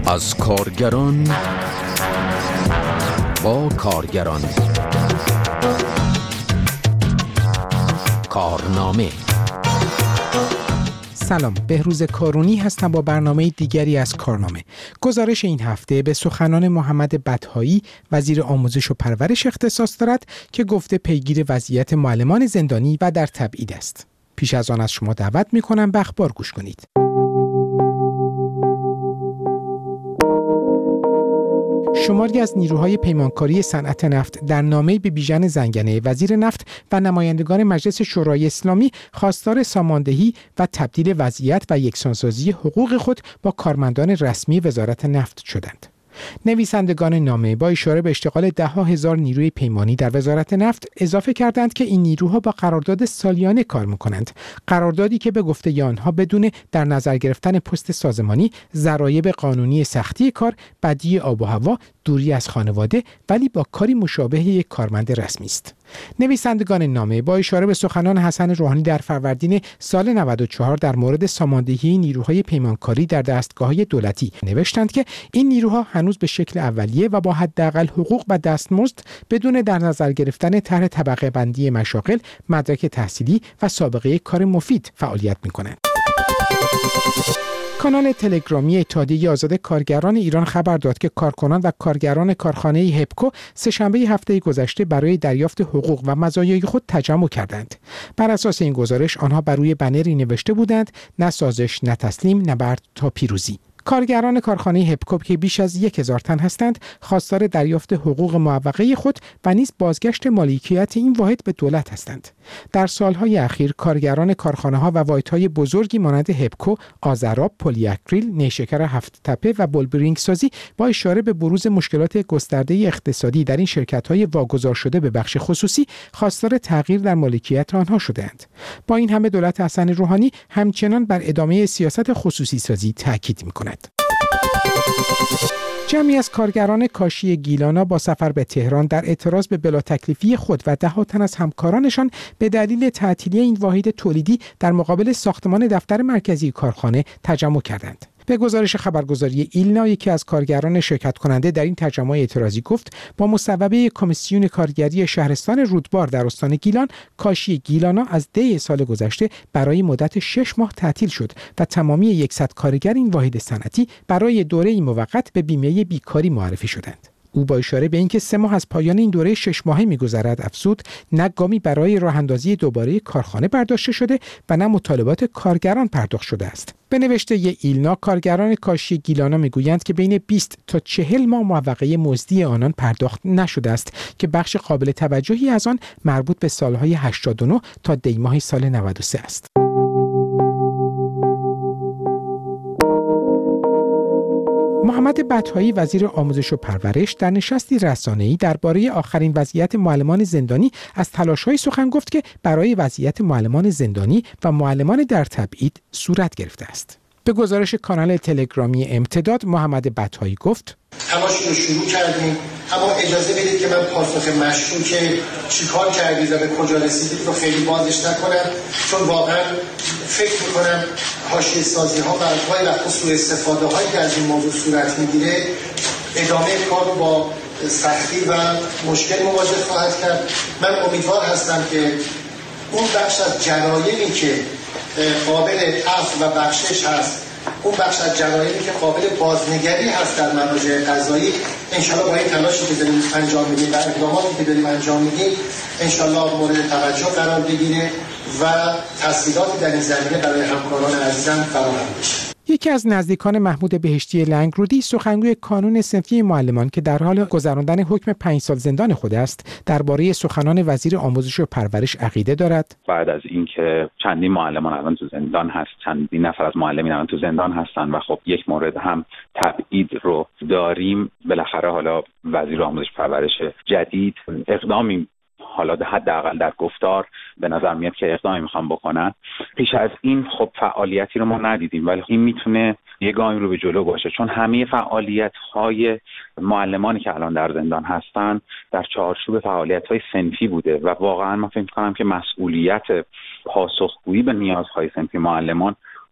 از کارگران با کارگران. کارنامه. سلام، بهروز کارونی هستم با برنامه دیگری از کارنامه. گزارش این هفته به سخنان محمد بطحایی وزیر آموزش و پرورش اختصاص دارد که گفته پیگیر وضعیت معلمان زندانی و در تبعید است. پیش از آن از شما دعوت می‌کنم به اخبار گوش کنید. شماری از نیروهای پیمانکاری صنعت نفت در نامه‌ای به بیژن زنگنه وزیر نفت و نمایندگان مجلس شورای اسلامی خواستار ساماندهی و تبدیل وضعیت و یکسانسازی حقوق خود با کارمندان رسمی وزارت نفت شدند. نویسندگان نامه با اشاره به اشتغال 10,000 نیروی پیمانی در وزارت نفت اضافه کردند که این نیروها با قرارداد سالیانه کار می‌کنند، قراردادی که به گفته آنها بدون در نظر گرفتن پست سازمانی، ضرایب قانونی سختی کار، بدی آب و هوا، دوری از خانواده، ولی با کاری مشابه یک کارمند رسمی است. نویسندگان نامه با اشاره به سخنان حسن روحانی در فروردین سال 94 در مورد ساماندهی نیروهای پیمانکاری در دستگاه‌های دولتی نوشتند که این نیروها هنوز به شکل اولیه و با حداقل حقوق و دستمزد بدون در نظر گرفتن طرح طبقه بندی مشاغل، مدرک تحصیلی و سابقه کار مفید فعالیت می‌کنند. کانال تلگرامی اتحادیه آزاد کارگران ایران خبر داد که کارکنان و کارگران کارخانه هپکو سه‌شنبه هفته گذشته برای دریافت حقوق و مزایای خود تجمع کردند. بر اساس این گزارش آنها بر روی بنری نوشته بودند: نه سازش، نه تسلیم، نبرد تا پیروزی. کارگران کارخانه هپکو که بیش از 1,000 تن هستند، خواستار دریافت حقوق معوقه خود و نیز بازگشت مالکیت این واحد به دولت هستند. در سالهای اخیر کارگران کارخانه‌ها و واحدهای بزرگی مانند هپکو، آذراب، پلی اکریل، نیشکر هفت تپه و بولبرینگ سازی با اشاره به بروز مشکلات گسترده اقتصادی در این شرکت‌های واگذار شده به بخش خصوصی، خواستار تغییر در مالکیت آنها شدند. با این همه دولت حسن روحانی همچنان بر ادامه سیاست خصوصی سازی تاکید می‌کند. جمعی از کارگران کاشی گیلانا با سفر به تهران در اعتراض به بلا تکلیفی خود و 10 تن از همکارانشان به دلیل تعطیلی این واحد تولیدی در مقابل ساختمان دفتر مرکزی کارخانه تجمع کردند. به گزارش خبرگزاری ایلنا، یکی از کارگران شرکت کننده در این تجمع اعتراضی گفت با مصوبه کمیسیون کارگری شهرستان رودبار در استان گیلان، کاشی گیلانا از دی سال گذشته برای مدت 6 ماه تعطیل شد و تمامی 100 کارگر این واحد صنعتی برای دوره موقت به بیمه بیکاری معرفی شدند. او با اشاره به اینکه 3 ماه از پایان این دوره 6 ماهه می‌گذرد افزود: نه گامی برای راه اندازی دوباره کارخانه برداشته شده و نه مطالبات کارگران پرداخت شده است. به نوشته ایلنا، کارگران کاشی گیلانا میگویند که بین 20 تا 40 ماه موقعه مزدی آنان پرداخت نشده است که بخش قابل توجهی از آن مربوط به سالهای 89 تا دی ماه سال 93 است. محمد بطحایی وزیر آموزش و پرورش در نشستی رسانه‌ای درباره آخرین وضعیت معلمان زندانی از تلاش‌های سخن گفت که برای وضعیت معلمان زندانی و معلمان در تبعید صورت گرفته است. به گزارش کانال تلگرامی امتداد، محمد بطحایی گفت: تماشا رو شروع کردیم، اما اجازه بدید که من پاسخ مشروع که چیکار کردید و به کجا رسیدید رو خیلی بازش نکنم، چون واقعا فکر میکنم حاشیه سازی ها و گاهی وقتا سوء استفاده هایی که از این موضوع صورت میگیره ادامه کار رو با سختی و مشکل مواجه خواهد کرد. من امیدوار هستم که اون بخش از جرایمی که قابل عفو و بخشش هست، اون بخش از جرایمی که قابل بازنگری هست در مراجع قضایی، انشالله با این تلاشی که داریم انجام میدیم و اقداماتی که داریم انجام میدیم انشالله مورد توجه قرار بگیره و تسهیلاتی در این زمینه برای همکاران عزیزم فراهم بشه. یکی از نزدیکان محمود بهشتی لنگرودی، سخنگوی کانون صنفی معلمان که در حال گذراندن حکم 5 سال زندان خود است، درباره سخنان وزیر آموزش و پرورش عقیده دارد. بعد از اینکه چندین معلمان الان تو زندان هست، چندین نفر از معلمین الان تو زندان هستن و خب یک مورد هم تبعید رو داریم، بالاخره حالا وزیر آموزش و پرورش جدید اقدامی، حالا حداقل در گفتار به نظر میاد که اقدامی میخوام بکنن. پیش از این خب فعالیتی رو ما ندیدیم، ولی این میتونه یه گامی رو به جلو باشه، چون همه فعالیت‌های معلمانی که الان در زندان هستن در چارچوب فعالیت‌های صنفی بوده و واقعا من فکر می‌کنم که مسئولیت پاسخگویی به نیازهای صنفی معلمان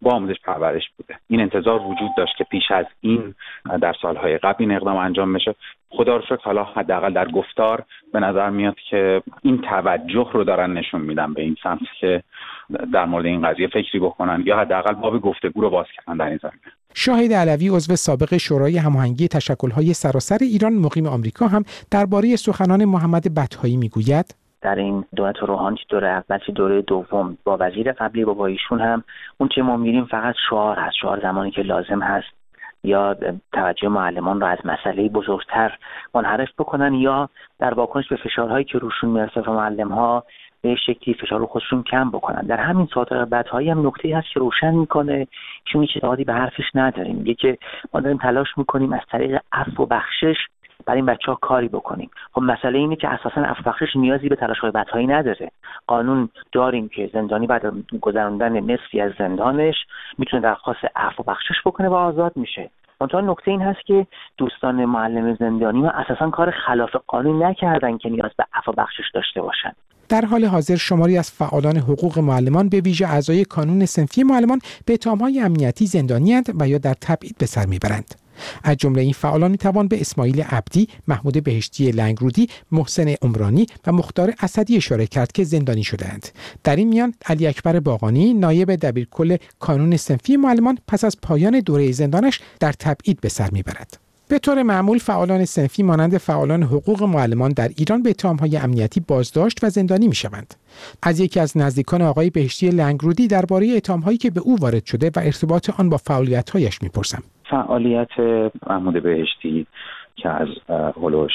با آموزش پرورش بوده. این انتظار وجود داشت که پیش از این در سالهای قبل این اقدام انجام بشه. خدا رو شکر حالا حداقل در گفتار به نظر میاد که این توجه رو دارن نشون میدن به این سمت که در مورد این قضیه فکری بکنن یا حداقل باب گفتگو رو باز کردن در این زمینه. شاهد علوی عضو سابق شورای هماهنگی تشکل‌های سراسر ایران مقیم آمریکا هم درباره سخنان محمد بطحایی میگوید: در این دولت روحانی چه دوره اول چه دوره دوم با وزیر قبلی با ایشون هم اون چه ما می‌بینیم فقط شعار هست، شعار زمانی که لازم هست یا توجه معلمان رو از مسئله بزرگتر منحرف بکنن یا در واکنش به فشارهایی که روشون میرسه و معلم‌ها به شکلی فشار رو خودشون کم بکنن. در همین ساعت بعدهایی هم نکته‌ای هست که روشن میکنه چون هیچ اعتقادی به حرفش نداریم. میگه که ما داریم تلاش میکنیم از طریق عفو و بخشش برای این بچه‌ها کاری بکنیم. خب مسئله اینه که اساساً عفو و بخشش نیازی به تلاش‌های بعدهایی نداره. قانون داریم که زندانی بعد گذراندن نصفی از زندانش میتونه درخواست عفو و بخشش بکنه و آزاد میشه. منتها نکته این هست که دوستان معلم زندانی ما اساساً کار خلاف قانون نکردن که نیاز به عفو و بخشش داشته باشن. در حال حاضر شماری از فعالان حقوق معلمان به ویژه اعضای کانون صنفی معلمان به اتهام‌های امنیتی زندانی‌اند و یا در تبعید به سر میبرند. از جمله این فعالان میتوان به اسماعیل عبدی، محمود بهشتی لنگرودی، محسن عمرانی و مختار اسدی اشاره کرد که زندانی شده‌اند. در این میان علی اکبر باقانی، نایب دبیرکل کانون صنفی معلمان، پس از پایان دوره زندانش در تبعید به سر میبرد. به طور معمول فعالان صنفی مانند فعالان حقوق معلمان در ایران به اتهام‌های امنیتی بازداشت و زندانی می‌شوند. از یکی از نزدیکان آقای بهشتی لنگرودی درباره اتهام‌هایی که به او وارد شده و ارتباط آن با فعالیت‌هایش می‌پرسم. فعالیت محمود بهشتی که از هولوش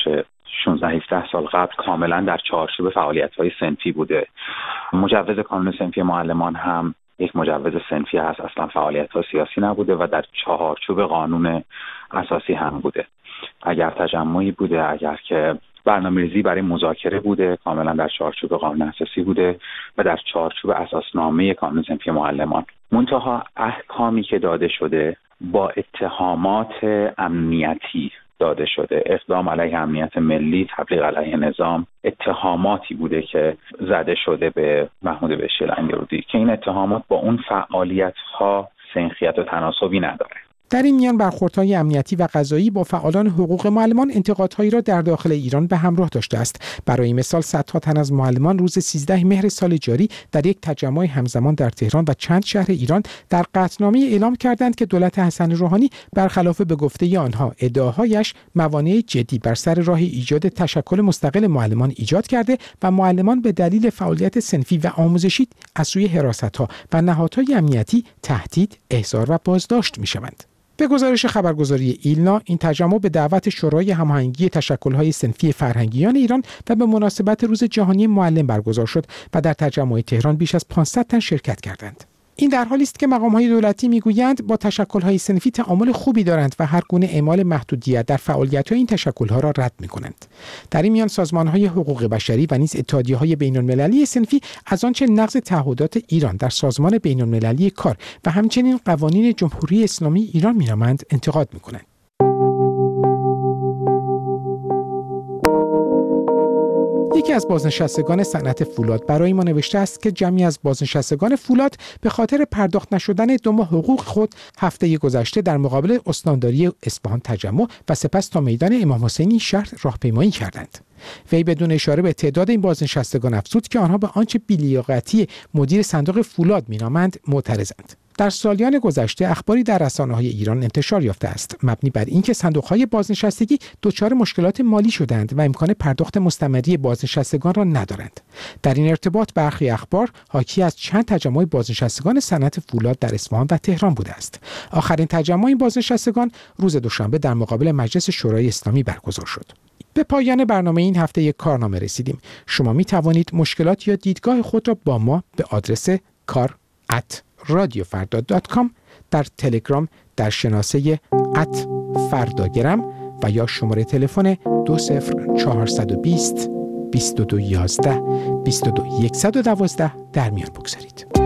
16-17 سال قبل کاملا در چارچوب فعالیت‌های صنفی بوده. مجوز کانون صنفی معلمان هم یک مجوز صنفی هست، اصلا فعالیت‌ها سیاسی نبوده و در چارچوب قانون اساسی هم بوده. اگر تجمعی بوده، اگر که برنامه‌ریزی برای مذاکره بوده، کاملا در چارچوب قانون اساسی بوده و در چارچوب اساسنامه کانون صنفی معلمان. منتها احکامی که داده شده با اتهامات امنیتی داده شده، اقدام علیه امنیت ملی، تبلیغ علیه نظام، اتهاماتی بوده که زده شده به محمود بهشتی لنگرودی که این اتهامات با اون فعالیت‌ها سنخیت و تناسبی نداره. در این میان برخوردهای امنیتی و قضایی با فعالان حقوق معلمان انتقادهایی را در داخل ایران به همراه داشته است. برای مثال صدها تن از معلمان روز 13 مهر سال جاری در یک تجمع همزمان در تهران و چند شهر ایران در قطعنامه اعلام کردند که دولت حسن روحانی برخلاف به گفته آنها ادعاهایش موانع جدی بر سر راه ایجاد تشکل مستقل معلمان ایجاد کرده و معلمان به دلیل فعالیت صنفی و آموزشی از سوی حراست‌ها و نهادهای امنیتی تهدید، احضار و بازداشت می‌شوند. به گزارش خبرگزاری ایلنا، این تجمع به دعوت شورای هماهنگی تشکل‌های صنفی فرهنگیان ایران و به مناسبت روز جهانی معلم برگزار شد و در تجمع تهران بیش از 500 تن شرکت کردند. این در حالی است که مقام‌های دولتی می‌گویند با تشکل‌های صنفی تعامل خوبی دارند و هر گونه اعمال محدودیت در فعالیت‌های این تشکل‌ها را رد می‌کنند. در این میان سازمان‌های حقوق بشری و نیز اتحادیه‌های بین‌المللی صنفی از آنچه نقض تعهدات ایران در سازمان بین‌المللی کار و همچنین قوانین جمهوری اسلامی ایران می‌نامند انتقاد می‌کنند. یکی از بازنشستگان صنعت فولاد برای ما نوشته است که جمعی از بازنشستگان فولاد به خاطر پرداخت نشدن 2 ماه حقوق خود هفته گذشته در مقابل استانداری اصفهان تجمع و سپس تا میدان امام حسینی شهر راهپیمایی کردند. وی بدون اشاره به تعداد این بازنشستگان افزود که آنها به آنچه بی‌لیاقتی مدیر صندوق فولاد مینامند معترضند. در سالیان گذشته اخباری در رسانه‌های ایران انتشار یافته است مبنی بر اینکه صندوق‌های بازنشستگی دچار مشکلات مالی شدند و امکان پرداخت مستمری بازنشستگان را ندارند. در این ارتباط برخی اخبار حاکی از چند تجمع بازنشستگان صنعت فولاد در اصفهان و تهران بوده است. آخرین تجمع این بازنشستگان روز دوشنبه در مقابل مجلس شورای اسلامی برگزار شد. به پایان برنامه این هفته کارنامه رسیدیم. شما می توانید مشکلات یا دیدگاه خود را با ما به آدرس kar@radiofarda.com در تلگرام در شناسه @فرداگرم و یا شماره تلفن 20420 2211 22112 در میان بگذارید.